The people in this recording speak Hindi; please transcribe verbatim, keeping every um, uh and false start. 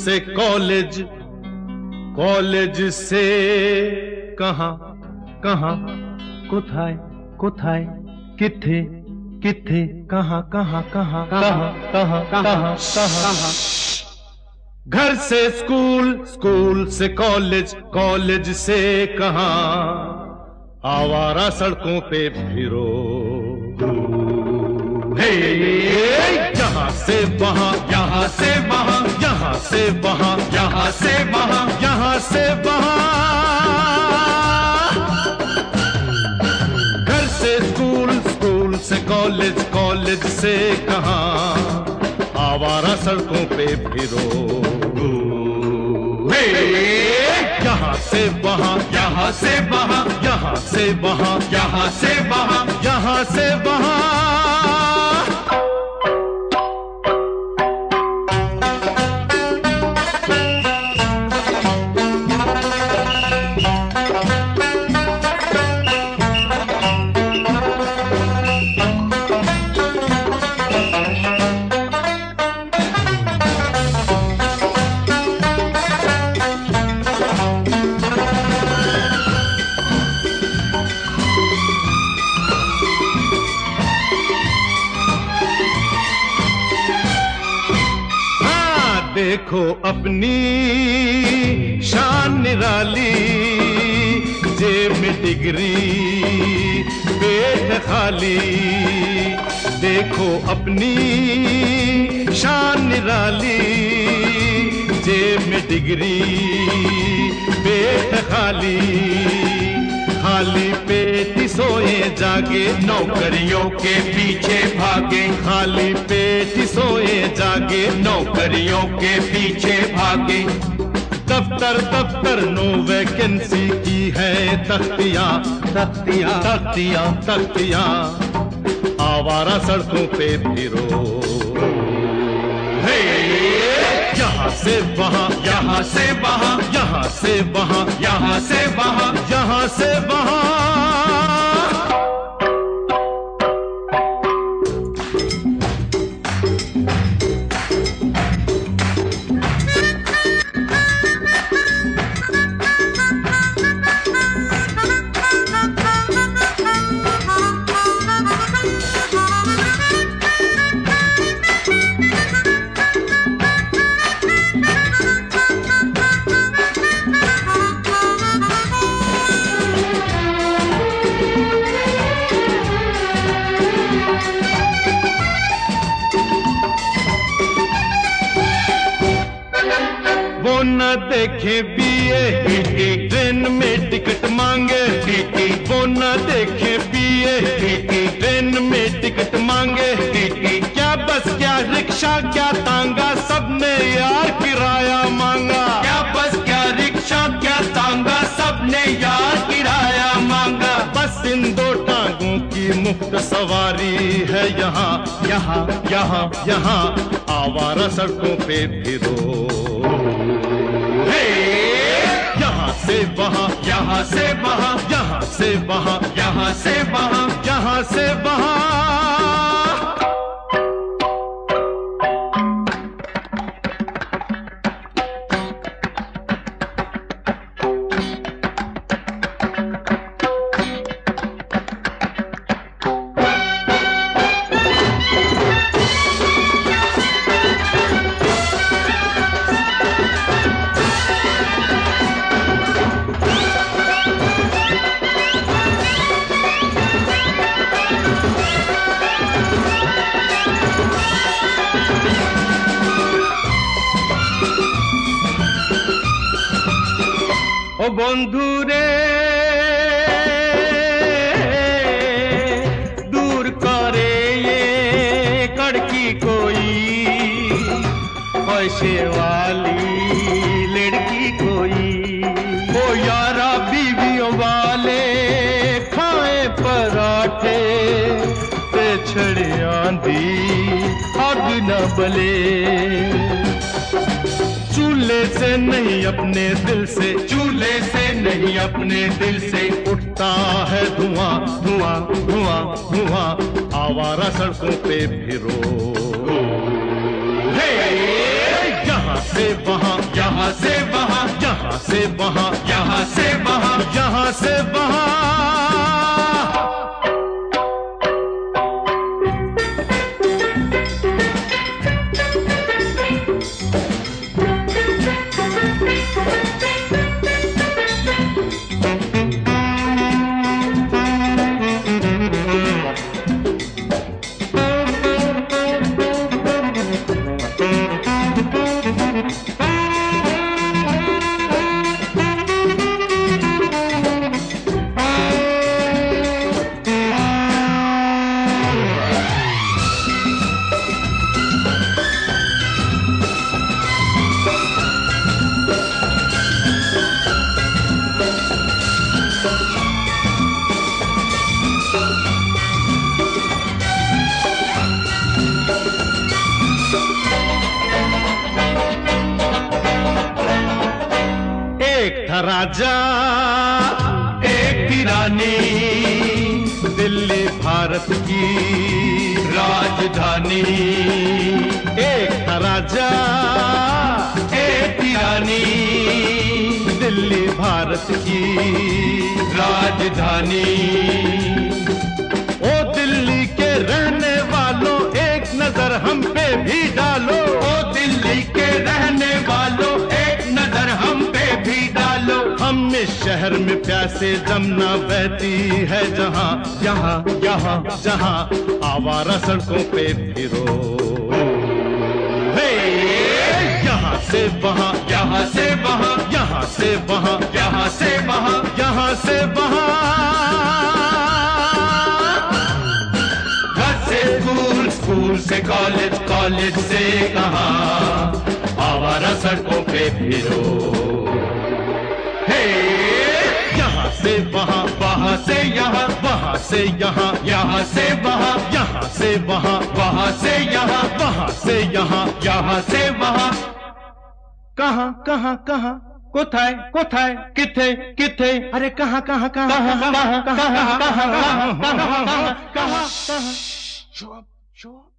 से कॉलेज, कॉलेज से कहां कहां, कोथाय कोथाय, किथे किथे, कहां कहां कहां कहां कहां कहां कहां। घर से स्कूल, स्कूल से कॉलेज, कॉलेज से कहां, आवारा सड़कों पे फिरो। यहाँ से वहां, यहाँ से वहां, यहाँ से वहां, यहाँ से वहां, यहाँ से वहां। घर से स्कूल, स्कूल से कॉलेज, कॉलेज से कहां, आवारा सड़कों पे फिरो। यहाँ से वहां, यहाँ से वहां, यहाँ से वहां, यहाँ से वहां, यहाँ से वहां। देखो अपनी शान निराली, जेब में डिग्री पेट खाली। देखो अपनी शान निराली, जेब में डिग्री पेट खाली। खाली पेट सोए जागे, नौकरियों के पीछे भागे। खाली पेट सोए जागे, नौकरियों के पीछे भागे। दफ्तर दफ्तर नो वैकेंसी की है तख्तियां, तख्तियां तख्तियां तख्तियां। आवारा सड़कों पे फिरो। यहाँ से वहां, यहाँ से वहां, यहाँ से वहां, यहाँ से वहां, यहाँ से वहां। वो न देखे बीए, ट्रेन में टिकट मांगे। वो न देखे बीए, ट्रेन में टिकट मांगे। क्या बस क्या रिक्शा क्या तांगा, सबने यार किराया मांगा। क्या बस क्या रिक्शा क्या तांगा, सबने यार किराया मांगा। बस इन दो टांगों की मुफ्त सवारी है यहाँ, यहाँ यहाँ यहाँ। आवारा सड़कों पे फिरो। यहाँ से वहां, यहाँ से वहां, यहाँ से वहां, यहाँ से वहां, यहाँ से वहां। ओ बंधु रे दूर करे ये कड़की कोई, पैसे वाली लड़की कोई। ओ यारा बीवियों वाले खाए पराठे, ते छड़े आंधी आग न बले। चूल्हे से नहीं अपने दिल से, चूल्हे से नहीं अपने दिल से उठता है धुआं धुआं धुआं धुआं। आवारा सड़कों पे फिरो। यहाँ से वहाँ, यहाँ से वहाँ, यहाँ से वहाँ, यहाँ से वहाँ, यहाँ से वहाँ। एक था राजा, एक थी रानी, दिल्ली भारत की राजधानी। एक था राजा, एक थी रानी, दिल्ली भारत की राजधानी। ओ दिल्ली के रहने वालों, एक नजर हम पे भी डालो। ओ दिल्ली के रहने वालों, एक नजर हम पे भी डालो। हम इस शहर में प्यासे जमुना बहती है जहाँ, यहाँ यहाँ जहाँ आवारा सड़कों पे फिरो। हे यहाँ से वहाँ, यहाँ से वहाँ, यहाँ से वहाँ, यहाँ से वहाँ, यहाँ से वहाँ। घर से स्कूल, स्कूल से कॉलेज, कॉलेज से कहाँ आवारा सड़कों पे फिरो। हे यहाँ से वहाँ, वहाँ से यहाँ, वहाँ से यहाँ, यहाँ से वहाँ, यहाँ से वहाँ, वहाँ से यहाँ, वहाँ से यहाँ, यहाँ से वहाँ। कहाँ कहाँ कहाँ, कोথায় कोথায়, किथे किथे, अरे कहाँ कहाँ कहाँ कहाँ कहाँ कहाँ कहाँ कहाँ कहाँ कहाँ।